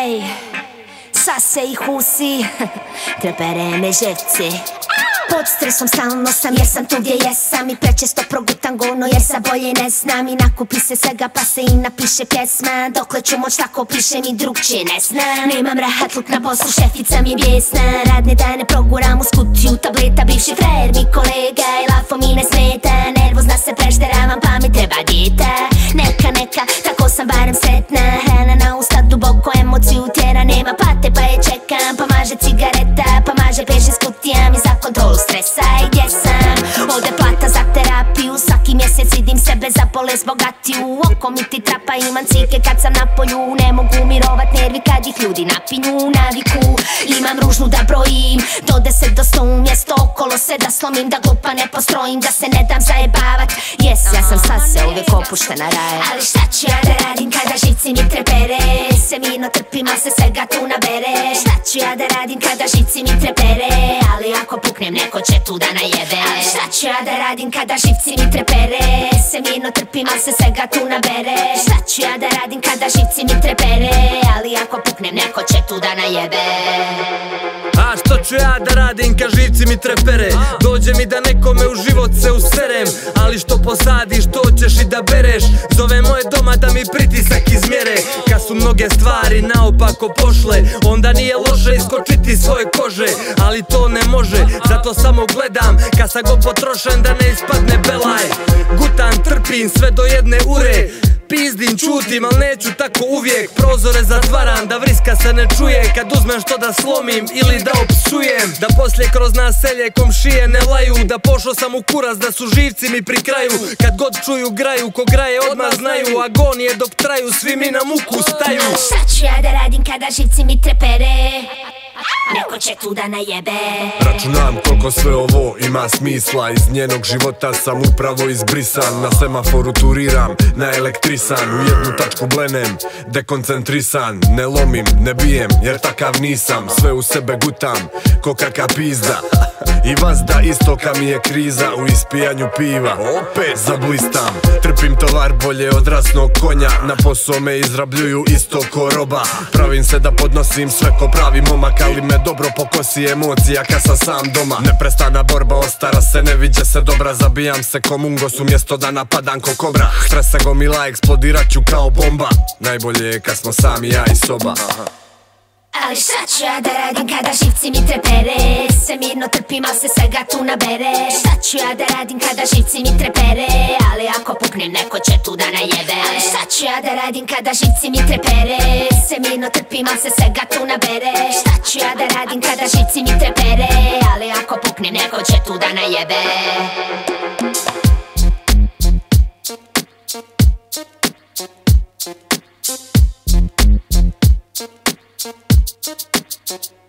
Ej, sase i husi, trepere me ževci. Pod stresom stalno sam jer sam tu gdje jesam i prečesto progutam govno jer sa bolje ne znam. I nakupi se svega pa se i napiše pjesma. Dokle ću moć tako pišem i drugčije ne znam. Nemam rahatluk na poslu, šefica mi je bijesna. Radne dane proguram uz kutiju tableta. Bivši frajer mi kolega i lafo mi ne smeta. Nervozna se prešteravam pa mi treba dijeta. Neka, tako sam barem sretna. Hrana na usta duboko emociju tjera. Nema pate pa je čekam, pa maže cigareta, pa maže peš iz kutija mi za kontrolu stresa. I gdje sam? Ovdje plata za terapiju. Svaki mjesec vidim sebe za bolest bogatiju. Oko mi ti trapa, imam cike kad sam na polju. Ne mogu mirovat nervi kad ih ljudi napinju. Naviku imam ružnu da brojim do 10 do 100 umjesto okolo se da slomim. Da glupa ne postrojim, da se ne dam zajebavat. Yes, ja sam sase uvijek opuštena raja. Ali šta ću ja da radim kada živci mi trepere? Se mirno trpim, al se svega tu nabere. Šta ću ja da radim kada živci mi trepere? Ali ako puknem neko će tu da najebe. Ali šta ću ja da radim kada živci mi trepere? Se mirno trpim, al se svega tu nabere. Šta ću ja da radim kada živci mi trepere? Ali ako puknem neko će tu da najebe. A što ću ja da radim kad živci mi trepere? Dođe mi da nekome u život se userem. Ali što posadiš to ćeš i da bereš. Zove moje doma da mi pritisak izmjere. Kad su mnoge stvari naopako pošle, onda nije loše iskočiti svoje kože. Ali to ne može, zato samo gledam kad sam go potrošen da ne ispadne belaj. Gutam, trpim sve do jedne ure. Pizdim, čutim, al neću tako uvijek. Prozore zatvaram da vriska se ne čuje. Kad uzmem što da slomim ili da opsujem. Da poslije kroz naselje komšije ne laju. Da pošao sam u kurac, da su živci mi pri kraju. Kad god čuju graju, ko graje odmah znaju. Agonije dok traju, svi mi na muku staju. Šta ću ja da radim kada živci mi trepere? Neko će tu da najebe. Računam koliko sve ovo ima smisla. Iz njenog života sam upravo izbrisan. Na semaforu turiram, naelektrisan. U jednu tačku blenem, dekoncentrisan. Ne lomim, ne bijem, jer takav nisam. Sve u sebe gutam, ko kaka pizda. I vazda istoka mi je kriza. U ispijanju piva, opet zablistam. Trpim tovar bolje od rasnog konja. Na posao me izrabljuju isto ko roba. Pravim se da podnosim sve ko pravi momak. Ali me dobro pokosi emocija kad sam sam doma. Neprestana borba, ostara se, ne viđe se dobra. Zabijam se ko mungos umjesto da napadam ko kobra. Stresa gomila, eksplodirat ću kao bomba. Najbolje je kad smo sami ja i soba. Ali šta ću ja da radim kada živci mi trepere? Se mirno trpim, al se svega tu nabere. Šta ću ja da radim kada živci mi trepere? Ali ako puknem neko će tu da najebe. Ali šta ću ja da radim kada živci mi trepere? Se mirno trpim, al se svega tu nabere. Šta ću ja da radim kada živci mi trepere? Ali ako puknem neko će tu da najebe.